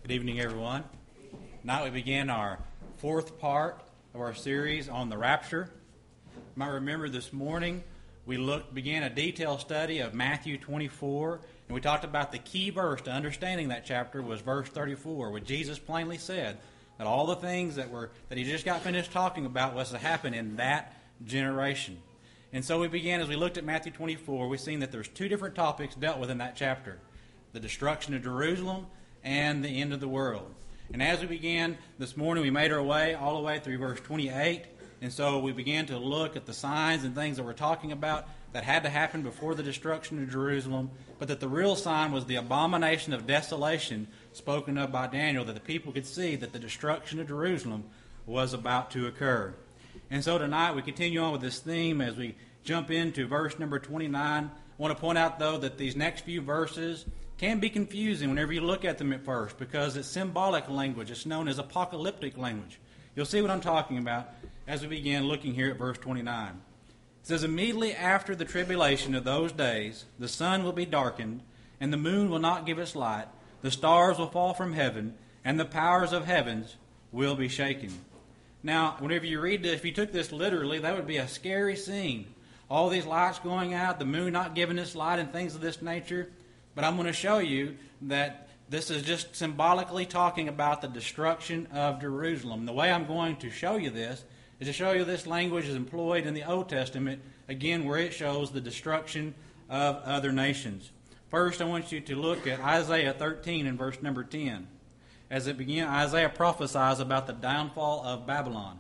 Good evening, everyone. Tonight we begin our fourth part of our series on the rapture. You might remember this morning we began a detailed study of Matthew 24, and we talked about the key verse to understanding that chapter was verse 34, where Jesus plainly said that all the things that he just got finished talking about was to happen in that generation. And so we began, as we looked at Matthew 24, we've seen that there's two different topics dealt with in that chapter: the destruction of Jerusalem and the end of the world. And as we began this morning, we made our way all the way through verse 28. And so we began to look at the signs and things that we're talking about that had to happen before the destruction of Jerusalem, but that the real sign was the abomination of desolation spoken of by Daniel, that the people could see that the destruction of Jerusalem was about to occur. And so tonight we continue on with this theme as we jump into verse number 29. I want to point out, though, that these next few verses can be confusing whenever you look at them at first, because it's symbolic language. It's known as apocalyptic language. You'll see what I'm talking about as we begin looking here at verse 29. It says, "Immediately after the tribulation of those days, the sun will be darkened, and the moon will not give its light. The stars will fall from heaven, and the powers of heavens will be shaken." Now, whenever you read this, if you took this literally, that would be a scary scene. All these lights going out, the moon not giving its light, and things of this nature. But I'm going to show you that this is just symbolically talking about the destruction of Jerusalem. The way I'm going to show you this is to show you this language is employed in the Old Testament, again, where it shows the destruction of other nations. First, I want you to look at Isaiah 13 and verse number 10. As it begins, Isaiah prophesies about the downfall of Babylon.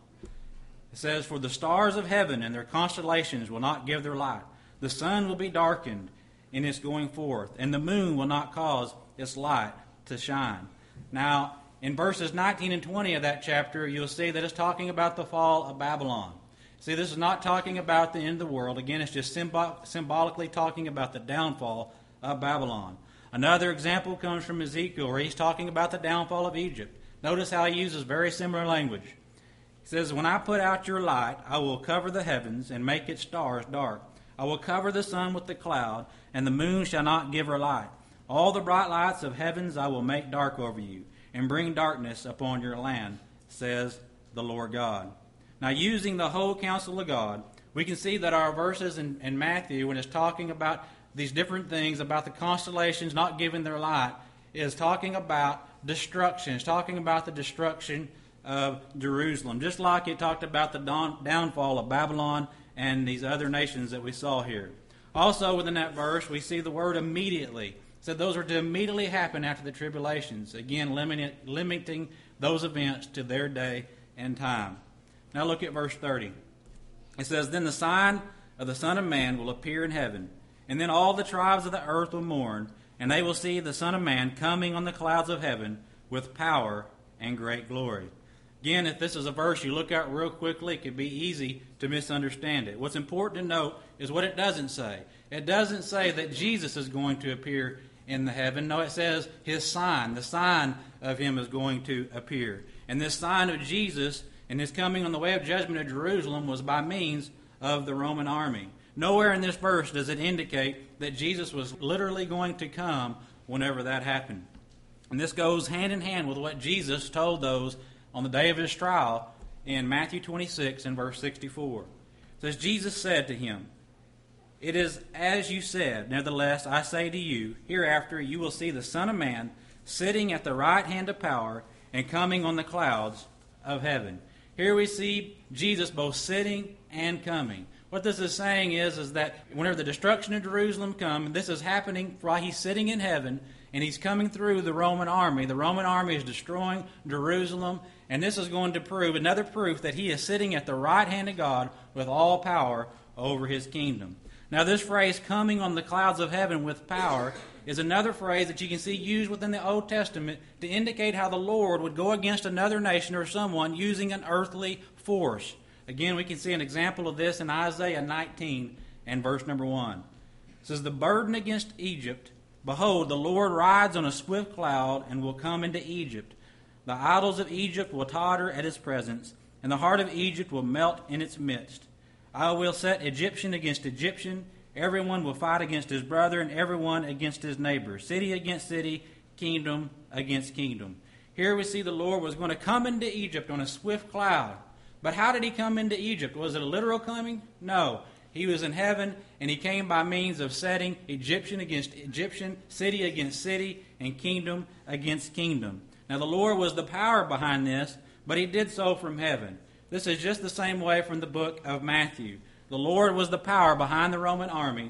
It says, "For the stars of heaven and their constellations will not give their light. The sun will be darkened in its going forth, and the moon will not cause its light to shine." Now, in verses 19 and 20 of that chapter, you'll see that it's talking about the fall of Babylon. See, this is not talking about the end of the world. Again, it's just symbolically talking about the downfall of Babylon. Another example comes from Ezekiel, where he's talking about the downfall of Egypt. Notice how he uses very similar language. He says, "When I put out your light, I will cover the heavens and make its stars dark. I will cover the sun with the cloud, and the moon shall not give her light. All the bright lights of heavens I will make dark over you, and bring darkness upon your land, says the Lord God." Now, using the whole counsel of God, we can see that our verses in Matthew, when it's talking about these different things, about the constellations not giving their light, is talking about destruction. It's talking about the destruction of Jerusalem, just like it talked about the downfall of Babylon and these other nations that we saw here. Also within that verse, we see the word immediately. It said those were to immediately happen after the tribulations. Again, limiting those events to their day and time. Now look at verse 30. It says, "Then the sign of the Son of Man will appear in heaven, and then all the tribes of the earth will mourn, and they will see the Son of Man coming on the clouds of heaven with power and great glory." Again, if this is a verse you look at real quickly, it could be easy to misunderstand it. What's important to note is what it doesn't say. It doesn't say that Jesus is going to appear in the heaven. No, it says his sign, the sign of him is going to appear. And this sign of Jesus and his coming on the way of judgment of Jerusalem was by means of the Roman army. Nowhere in this verse does it indicate that Jesus was literally going to come whenever that happened. And this goes hand in hand with what Jesus told those on the day of his trial in Matthew 26 and verse 64. It says, "Jesus said to him, 'It is as you said, nevertheless I say to you, hereafter you will see the Son of Man sitting at the right hand of power and coming on the clouds of heaven.'" Here we see Jesus both sitting and coming. What this is saying is that whenever the destruction of Jerusalem comes, this is happening while he's sitting in heaven, and he's coming through the Roman army. The Roman army is destroying Jerusalem, and this is going to prove another proof that he is sitting at the right hand of God with all power over his kingdom. Now, this phrase, "coming on the clouds of heaven with power," is another phrase that you can see used within the Old Testament to indicate how the Lord would go against another nation or someone using an earthly force. Again, we can see an example of this in Isaiah 19 and verse number 1. It says, "The burden against Egypt, behold, the Lord rides on a swift cloud and will come into Egypt. The idols of Egypt will totter at his presence, and the heart of Egypt will melt in its midst. I will set Egyptian against Egyptian, everyone will fight against his brother, and everyone against his neighbor, city against city, kingdom against kingdom." Here we see the Lord was going to come into Egypt on a swift cloud. But how did he come into Egypt? Was it a literal coming? No. He was in heaven, and he came by means of setting Egyptian against Egyptian, city against city, and kingdom against kingdom. Now the Lord was the power behind this, but he did so from heaven. This is just the same way from the book of Matthew. The Lord was the power behind the Roman army,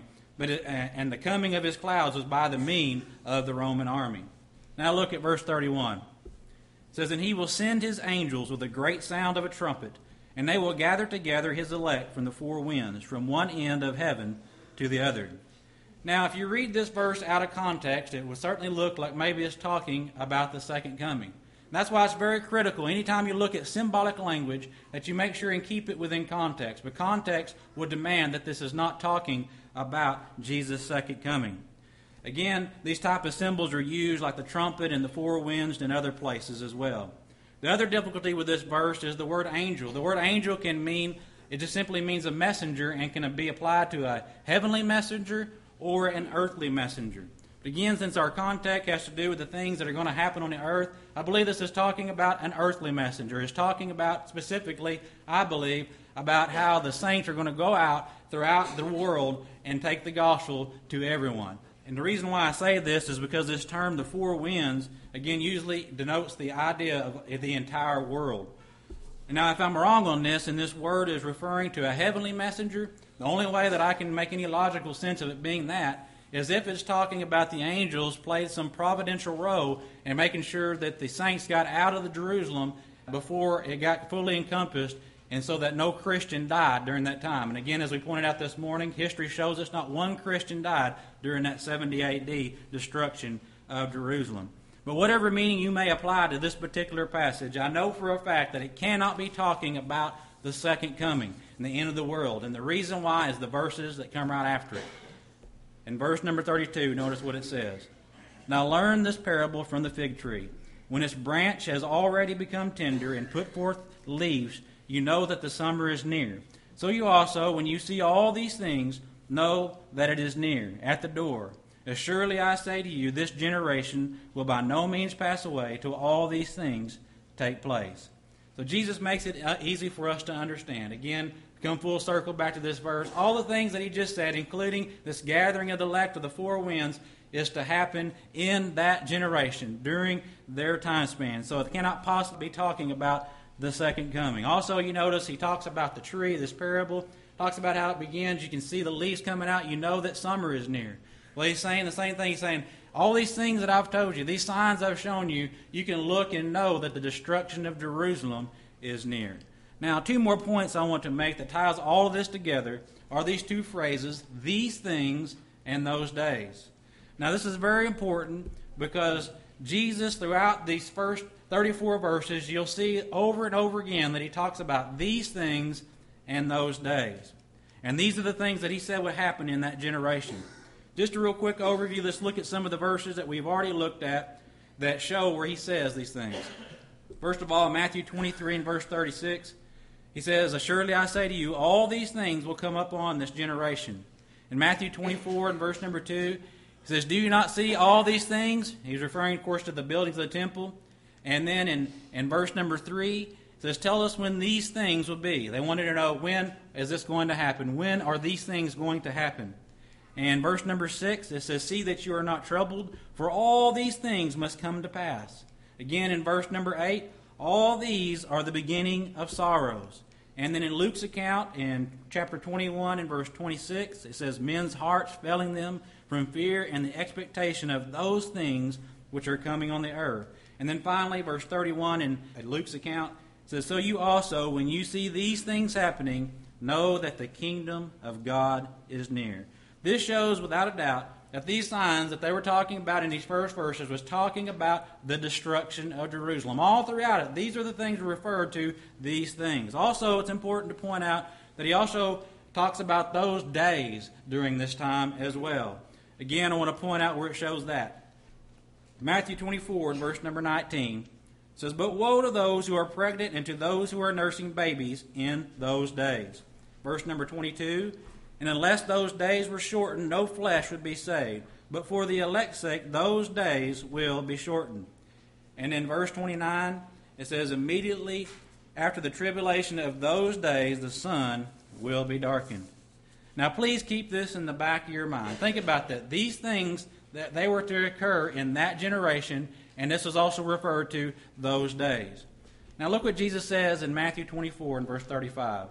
and the coming of his clouds was by the mean of the Roman army. Now look at verse 31. It says, "And he will send his angels with a great sound of a trumpet, and they will gather together his elect from the four winds, from one end of heaven to the other." Now, if you read this verse out of context, it would certainly look like maybe it's talking about the second coming. That's why it's very critical, anytime you look at symbolic language, that you make sure and keep it within context. But context would demand that this is not talking about Jesus' second coming. Again, these type of symbols are used like the trumpet and the four winds and other places as well. The other difficulty with this verse is the word angel. The word angel can mean, it just simply means a messenger and can be applied to a heavenly messenger or an earthly messenger. But again, since our context has to do with the things that are going to happen on the earth, I believe this is talking about an earthly messenger. It's talking about specifically, I believe, about how the saints are going to go out throughout the world and take the gospel to everyone. And the reason why I say this is because this term, the four winds, again, usually denotes the idea of the entire world. Now, if I'm wrong on this, and this word is referring to a heavenly messenger, the only way that I can make any logical sense of it being that is if it's talking about the angels played some providential role in making sure that the saints got out of the Jerusalem before it got fully encompassed, and so that no Christian died during that time. And again, as we pointed out this morning, history shows us not one Christian died during that 70 AD destruction of Jerusalem. But whatever meaning you may apply to this particular passage, I know for a fact that it cannot be talking about the second coming and the end of the world. And the reason why is the verses that come right after it. In verse number 32, notice what it says. "Now learn this parable from the fig tree. When its branch has already become tender and put forth leaves, you know that the summer is near. So you also, when you see all these things, know that it is near, at the door. Assuredly I say to you, this generation will by no means pass away till all these things take place." So Jesus makes it easy for us to understand. Again, come full circle back to this verse. All the things that he just said, including this gathering of the elect of the four winds, is to happen in that generation, during their time span. So it cannot possibly be talking about the second coming. Also, you notice he talks about the tree, this parable, talks about how it begins. You can see the leaves coming out. You know that summer is near. Well, he's saying the same thing. He's saying, all these things that I've told you, these signs I've shown you, you can look and know that the destruction of Jerusalem is near. Now, two more points I want to make that ties all of this together are these two phrases, these things and those days. Now, this is very important because Jesus, throughout these first 34 verses, you'll see over and over again that he talks about these things and those days. And these are the things that he said would happen in that generation. Just a real quick overview, let's look at some of the verses that we've already looked at that show where he says these things. First of all, Matthew 23 and verse 36, he says, "Assuredly I say to you, all these things will come upon this generation." In Matthew 24 and verse number 2, he says, "Do you not see all these things?" He's referring, of course, to the buildings of the temple. And then in verse number 3, it says, "Tell us when these things will be." They wanted to know, when is this going to happen? When are these things going to happen? And verse number 6, it says, "See that you are not troubled, for all these things must come to pass." Again, in verse number 8, "All these are the beginning of sorrows." And then in Luke's account, in chapter 21 and verse 26, it says, "Men's hearts failing them from fear and the expectation of those things which are coming on the earth." And then finally, verse 31 in Luke's account, it says, "So you also, when you see these things happening, know that the kingdom of God is near." This shows without a doubt that these signs that they were talking about in these first verses was talking about the destruction of Jerusalem. All throughout it, these are the things referred to, these things. Also, it's important to point out that he also talks about those days during this time as well. Again, I want to point out where it shows that. Matthew 24 and verse number 19 says, "But woe to those who are pregnant and to those who are nursing babies in those days." Verse number 22, "And unless those days were shortened, no flesh would be saved. But for the elect's sake, those days will be shortened." And in verse 29, it says, immediately after the tribulation of those days, the sun will be darkened. Now, please keep this in the back of your mind. Think about that. These things, that they were to occur in that generation, and this is also referred to those days. Now, look what Jesus says in Matthew 24 and verse 35.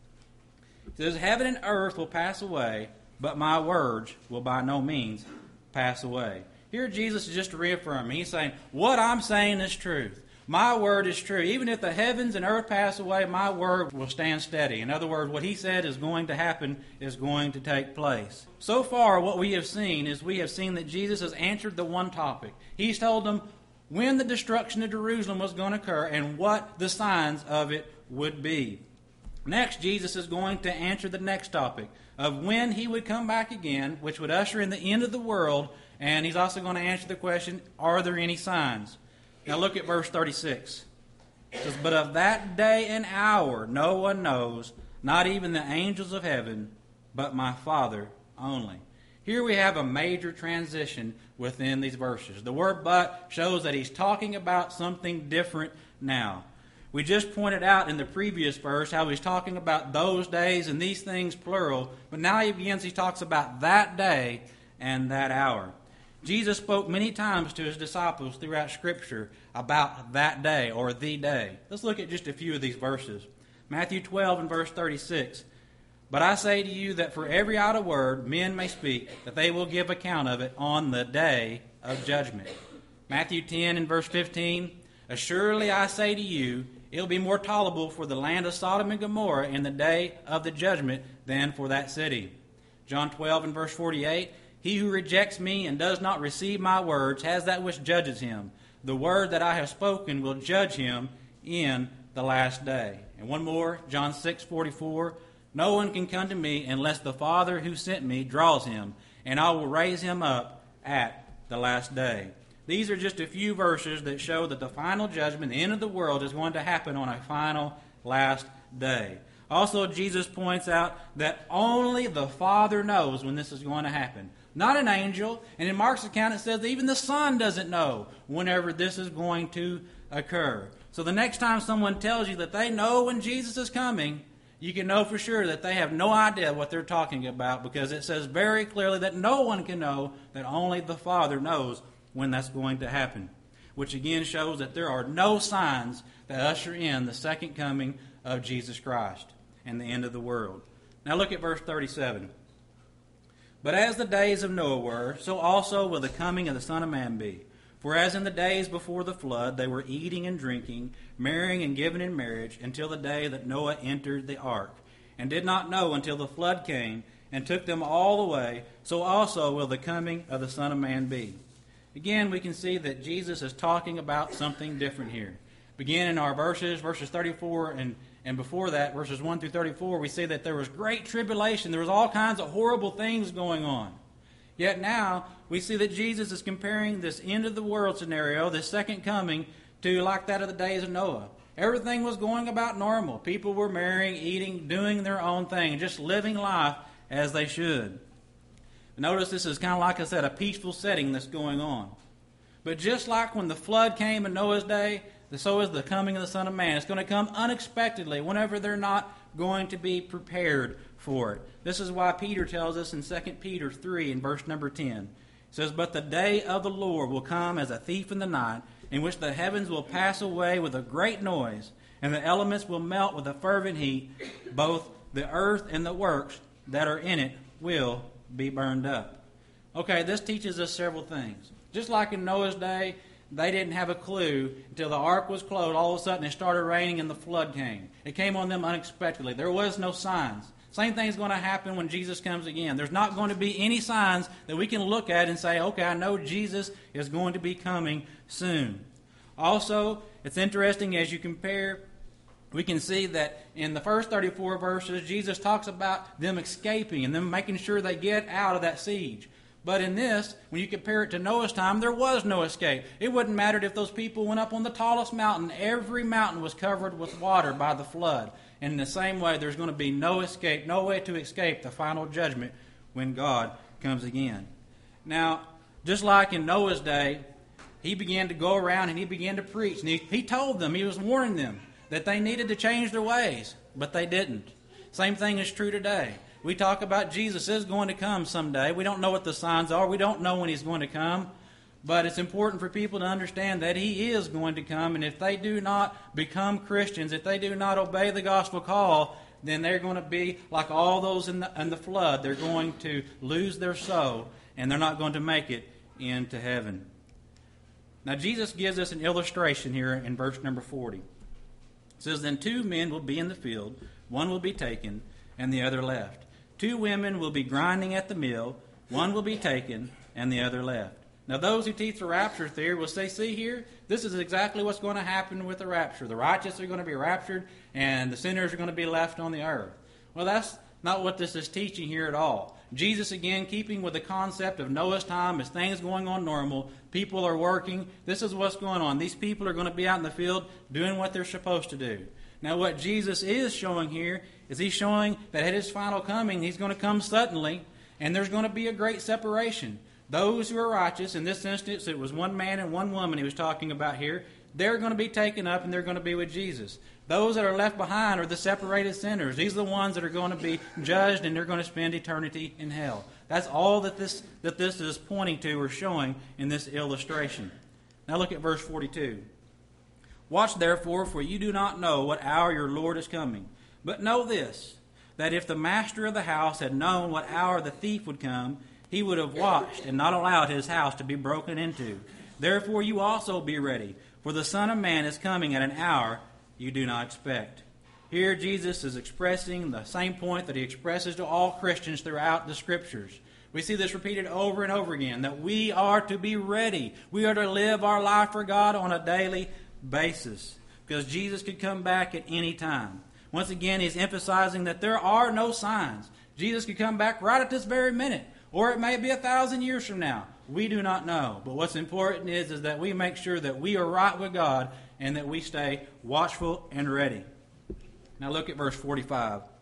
It says, heaven and earth will pass away, but my words will by no means pass away. Here Jesus is just reaffirming. He's saying, what I'm saying is truth. My word is true. Even if the heavens and earth pass away, my word will stand steady. In other words, what he said is going to happen is going to take place. So far, what we have seen is we have seen that Jesus has answered the one topic. He's told them when the destruction of Jerusalem was going to occur and what the signs of it would be. Next, Jesus is going to answer the next topic of when he would come back again, which would usher in the end of the world. And he's also going to answer the question, are there any signs? Now look at verse 36. It says, but of that day and hour no one knows, not even the angels of heaven, but my Father only. Here we have a major transition within these verses. The word but shows that he's talking about something different now. We just pointed out in the previous verse how he's talking about those days and these things plural, but now he talks about that day and that hour. Jesus spoke many times to his disciples throughout Scripture about that day or the day. Let's look at just a few of these verses. Matthew 12 and verse 36. But I say to you that for every idle word men may speak, that they will give account of it on the day of judgment. Matthew 10 and verse 15. Assuredly I say to you, it will be more tolerable for the land of Sodom and Gomorrah in the day of the judgment than for that city. John 12 and verse 48. He who rejects me and does not receive my words has that which judges him. The word that I have spoken will judge him in the last day. And one more, John 6:44. No one can come to me unless the Father who sent me draws him, and I will raise him up at the last day. These are just a few verses that show that the final judgment, the end of the world, is going to happen on a final last day. Also, Jesus points out that only the Father knows when this is going to happen. Not an angel. And in Mark's account it says that even the Son doesn't know whenever this is going to occur. So the next time someone tells you that they know when Jesus is coming, you can know for sure that they have no idea what they're talking about, because it says very clearly that no one can know, that only the Father knows when that's going to happen. Which again shows that there are no signs that usher in the second coming of Jesus Christ and the end of the world. Now look at verse 37. But as the days of Noah were, so also will the coming of the Son of Man be. For as in the days before the flood, they were eating and drinking, marrying and giving in marriage, until the day that Noah entered the ark, and did not know until the flood came, and took them all away, so also will the coming of the Son of Man be. Again, we can see that Jesus is talking about something different here. Begin in our verses 34 and before that, verses 1 through 34, we see that there was great tribulation. There was all kinds of horrible things going on. Yet now, we see that Jesus is comparing this end of the world scenario, this second coming, to like that of the days of Noah. Everything was going about normal. People were marrying, eating, doing their own thing, just living life as they should. Notice this is kind of, like I said, a peaceful setting that's going on. But just like when the flood came in Noah's day, so is the coming of the Son of Man. It's going to come unexpectedly whenever they're not going to be prepared for it. This is why Peter tells us in 2 Peter 3 in verse number 10. It says, but the day of the Lord will come as a thief in the night, in which the heavens will pass away with a great noise, and the elements will melt with a fervent heat. Both the earth and the works that are in it will be burned up. Okay, this teaches us several things. Just like in Noah's day, they didn't have a clue until the ark was closed. All of a sudden it started raining and the flood came. It came on them unexpectedly. There was no signs. Same thing's going to happen when Jesus comes again. There's not going to be any signs that we can look at and say, okay, I know Jesus is going to be coming soon. Also, it's interesting as you compare, we can see that in the first 34 verses, Jesus talks about them escaping and them making sure they get out of that siege. But in this, when you compare it to Noah's time, there was no escape. It wouldn't matter if those people went up on the tallest mountain. Every mountain was covered with water by the flood. And in the same way, there's going to be no escape, no way to escape the final judgment when God comes again. Now, just like in Noah's day, he began to go around and he began to preach. And he told them, he was warning them that they needed to change their ways, but they didn't. Same thing is true today. We talk about Jesus is going to come someday. We don't know what the signs are. We don't know when he's going to come. But it's important for people to understand that he is going to come. And if they do not become Christians, if they do not obey the gospel call, then they're going to be like all those in the flood. They're going to lose their soul, and they're not going to make it into heaven. Now, Jesus gives us an illustration here in verse number 40. It says, "Then 2 men will be in the field, one will be taken, and the other left. 2 women will be grinding at the mill, one will be taken, and the other left." Now, those who teach the rapture theory will say, see here, this is exactly what's going to happen with the rapture. The righteous are going to be raptured, and the sinners are going to be left on the earth. Well, that's not what this is teaching here at all. Jesus, again, keeping with the concept of Noah's time, as things going on normal, people are working. This is what's going on. These people are going to be out in the field doing what they're supposed to do. Now, what Jesus is showing here is he's showing that at his final coming, he's going to come suddenly, and there's going to be a great separation. Those who are righteous, in this instance, it was 1 man and 1 woman he was talking about here, they're going to be taken up and they're going to be with Jesus. Those that are left behind are the separated sinners. These are the ones that are going to be judged, and they're going to spend eternity in hell. That's all that this is pointing to or showing in this illustration. Now look at verse 42. "Watch therefore, for you do not know what hour your Lord is coming. But know this, that if the master of the house had known what hour the thief would come, he would have watched and not allowed his house to be broken into. Therefore you also be ready, for the Son of Man is coming at an hour you do not expect." Here Jesus is expressing the same point that he expresses to all Christians throughout the Scriptures. We see this repeated over and over again, that we are to be ready. We are to live our life for God on a daily basis, because Jesus could come back at any time. Once again, he's emphasizing that there are no signs. Jesus could come back right at this very minute, or it may be 1,000 years from now. We do not know. But what's important is that we make sure that we are right with God and that we stay watchful and ready. Now look at verse 45. It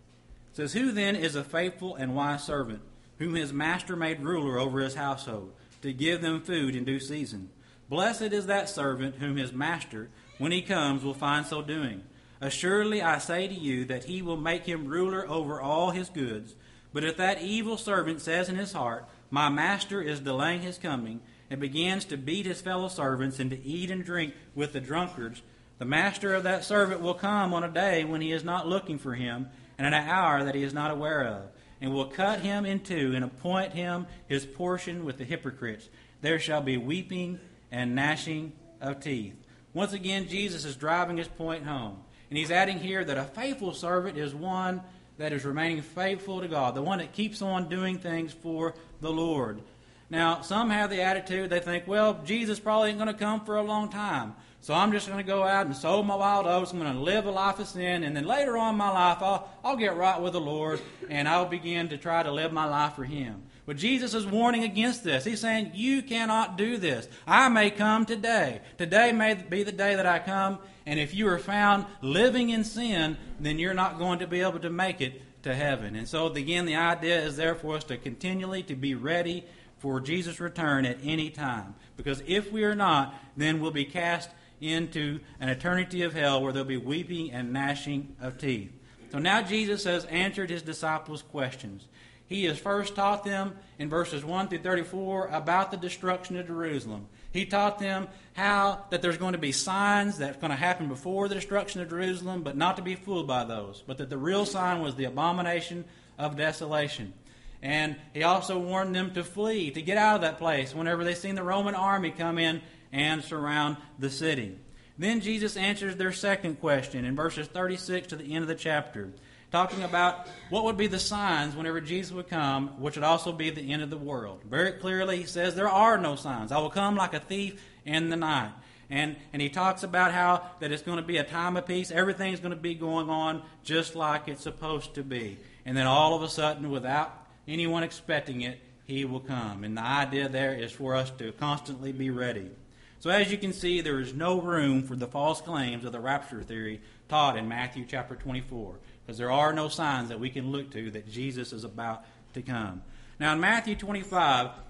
says, "Who then is a faithful and wise servant, whom his master made ruler over his household, to give them food in due season? Blessed is that servant whom his master, when he comes, will find so doing. Assuredly I say to you that he will make him ruler over all his goods. But if that evil servant says in his heart, 'My master is delaying his coming,' and begins to beat his fellow servants and to eat and drink with the drunkards, the master of that servant will come on a day when he is not looking for him, and at an hour that he is not aware of, and will cut him in two and appoint him his portion with the hypocrites. There shall be weeping and gnashing of teeth." Once again, Jesus is driving his point home. And he's adding here that a faithful servant is one that is remaining faithful to God, the one that keeps on doing things for the Lord. Now, some have the attitude, they think, well, Jesus probably ain't going to come for a long time, so I'm just going to go out and sow my wild oats, I'm going to live a life of sin, and then later on in my life, I'll get right with the Lord, and I'll begin to try to live my life for Him. But Jesus is warning against this. He's saying, you cannot do this. I may come today. Today may be the day that I come, and if you are found living in sin, then you're not going to be able to make it to heaven. And so, again, the idea is there for us to continually to be ready for Jesus' return at any time. Because if we are not, then we'll be cast into an eternity of hell where there'll be weeping and gnashing of teeth. So now Jesus has answered his disciples' questions. He has first taught them in verses 1 through 34 about the destruction of Jerusalem. He taught them how that there's going to be signs that's going to happen before the destruction of Jerusalem, but not to be fooled by those. But that the real sign was the abomination of desolation. And he also warned them to flee, to get out of that place whenever they seen the Roman army come in and surround the city. Then Jesus answers their second question in verses 36 to the end of the chapter, talking about what would be the signs whenever Jesus would come, which would also be the end of the world. Very clearly, he says there are no signs. I will come like a thief in the night. And he talks about how that it's going to be a time of peace. Everything's going to be going on just like it's supposed to be. And then all of a sudden, without anyone expecting it, he will come. And the idea there is for us to constantly be ready. So as you can see, there is no room for the false claims of the rapture theory taught in Matthew chapter 24. Because there are no signs that we can look to that Jesus is about to come. Now in Matthew 25,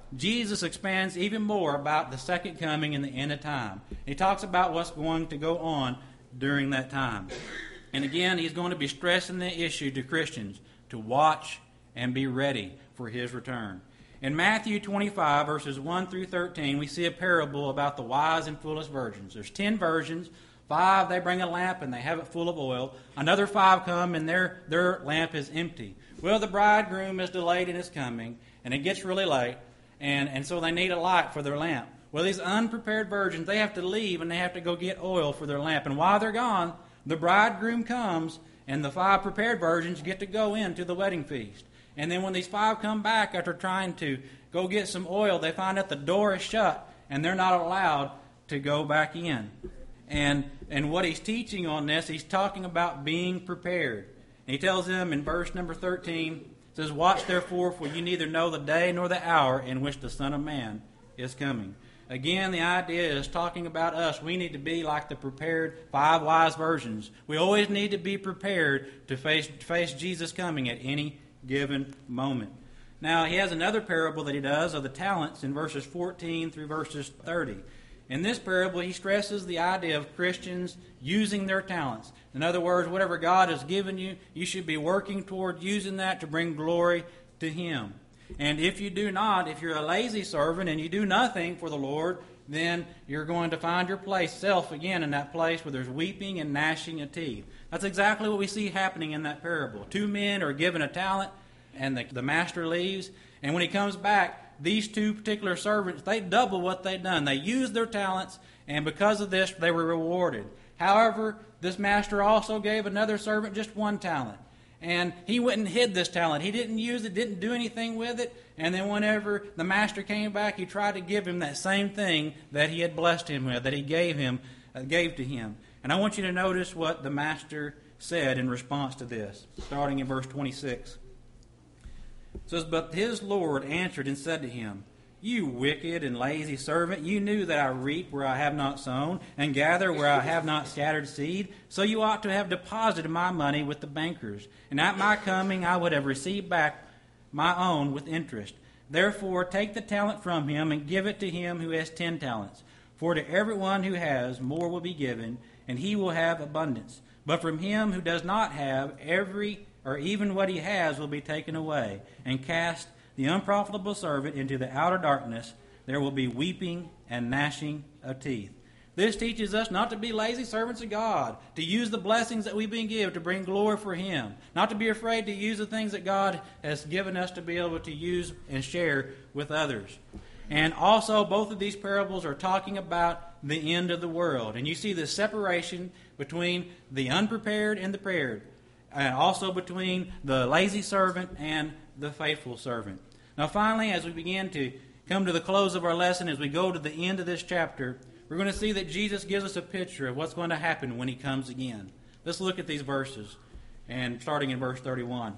Jesus expands even more about the second coming and the end of time. He talks about what's going to go on during that time. And again, he's going to be stressing the issue to Christians to watch and be ready for his return. In Matthew 25, verses 1 through 13, we see a parable about the wise and foolish virgins. There's 10 virgins. 5, they bring a lamp and they have it full of oil. Another 5 come and their lamp is empty. Well, the bridegroom is delayed in his coming, and it gets really late, and so they need a light for their lamp. Well, these unprepared virgins, they have to leave and they have to go get oil for their lamp. And while they're gone, the bridegroom comes, and the 5 prepared virgins get to go into the wedding feast. And then when these 5 come back after trying to go get some oil, they find out the door is shut, and they're not allowed to go back in. And what he's teaching on this, he's talking about being prepared. And he tells them in verse number 13, says, "Watch therefore, for you neither know the day nor the hour in which the Son of Man is coming." Again, the idea is talking about us. We need to be like the prepared 5 wise virgins. We always need to be prepared to face Jesus coming at any given moment. Now, he has another parable that he does of the talents in verses 14 through verses 30. In this parable, he stresses the idea of Christians using their talents. In other words, whatever God has given you, you should be working toward using that to bring glory to him. And if you do not, if you're a lazy servant and you do nothing for the Lord, then you're going to find yourself again in that place where there's weeping and gnashing of teeth. That's exactly what we see happening in that parable. 2 men are given a talent, and the master leaves. And when he comes back, these 2 particular servants, they double what they'd done. They used their talents, and because of this, they were rewarded. However, this master also gave another servant just 1 talent. And he went and hid this talent. He didn't use it, didn't do anything with it. And then whenever the master came back, he tried to give him that same thing that he had blessed him with, that he gave to him. And I want you to notice what the master said in response to this, starting in verse 26. It says, "But his Lord answered and said to him, You wicked and lazy servant, you knew that I reap where I have not sown, and gather where I have not scattered seed. So you ought to have deposited my money with the bankers, and at my coming I would have received back my own with interest. Therefore take the talent from him and give it to him who has 10 talents. For to everyone who has, more will be given, and he will have abundance. But from him who does not have, even what he has will be taken away. And cast the unprofitable servant into the outer darkness. There will be weeping and gnashing of teeth." This teaches us not to be lazy servants of God, to use the blessings that we've been given to bring glory for him, not to be afraid to use the things that God has given us to be able to use and share with others. And also, both of these parables are talking about the end of the world. And you see the separation between the unprepared and the prepared, and also between the lazy servant and the faithful servant. Now finally, as we begin to come to the close of our lesson, as we go to the end of this chapter, we're going to see that Jesus gives us a picture of what's going to happen when he comes again. Let's look at these verses, and starting in verse 31.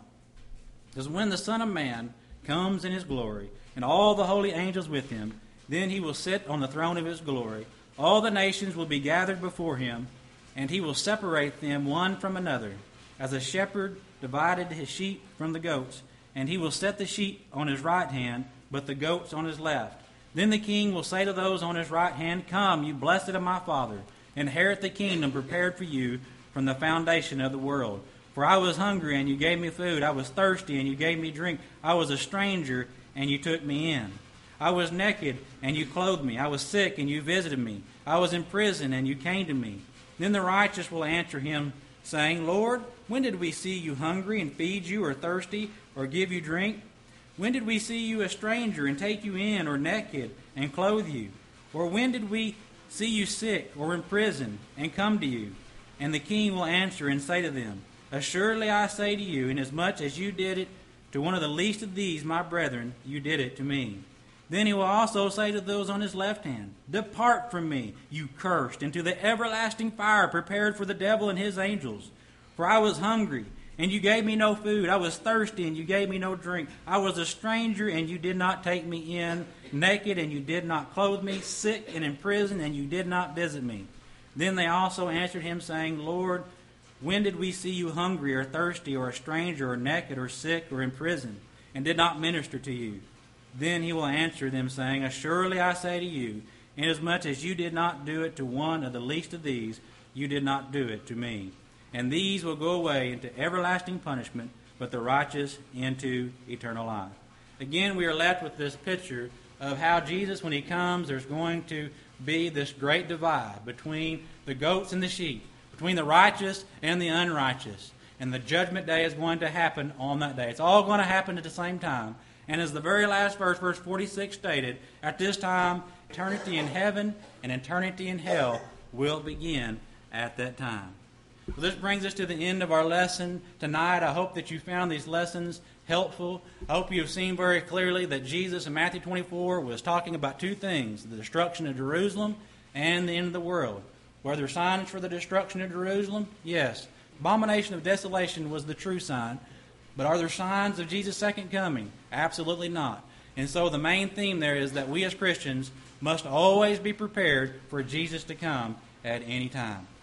It says, "When the Son of Man comes in his glory, and all the holy angels with him, then he will sit on the throne of his glory. All the nations will be gathered before him, and he will separate them one from another, as a shepherd divided his sheep from the goats. And he will set the sheep on his right hand, but the goats on his left. Then the king will say to those on his right hand, Come, you blessed of my Father, inherit the kingdom prepared for you from the foundation of the world. For I was hungry, and you gave me food. I was thirsty, and you gave me drink. I was a stranger, and you took me in. I was naked, and you clothed me. I was sick, and you visited me. I was in prison, and you came to me. Then the righteous will answer him, saying, Lord, when did we see you hungry and feed you, or thirsty, or give you drink? When did we see you a stranger and take you in, or naked and clothe you? Or when did we see you sick or in prison and come to you? And the king will answer and say to them, Assuredly I say to you, inasmuch as you did it to one of the least of these, my brethren, you did it to me. Then he will also say to those on his left hand, Depart from me, you cursed, into the everlasting fire prepared for the devil and his angels. For I was hungry, and you gave me no food. I was thirsty, and you gave me no drink. I was a stranger, and you did not take me in. Naked, and you did not clothe me. Sick and in prison, and you did not visit me. Then they also answered him, saying, Lord, when did we see you hungry, or thirsty, or a stranger, or naked, or sick, or in prison, and did not minister to you? Then he will answer them, saying, Assuredly I say to you, inasmuch as you did not do it to one of the least of these, you did not do it to me. And these will go away into everlasting punishment, but the righteous into eternal life. Again, we are left with this picture of how Jesus, when he comes, there's going to be this great divide between the goats and the sheep, between the righteous and the unrighteous. And the judgment day is going to happen on that day. It's all going to happen at the same time. And as the very last verse, verse 46 stated, at this time, eternity in heaven and eternity in hell will begin at that time. Well, this brings us to the end of our lesson tonight. I hope that you found these lessons helpful. I hope you have seen very clearly that Jesus in Matthew 24 was talking about two things, the destruction of Jerusalem and the end of the world. Were there signs for the destruction of Jerusalem? Yes. Abomination of desolation was the true sign. But are there signs of Jesus' second coming? Absolutely not. And so the main theme there is that we as Christians must always be prepared for Jesus to come at any time.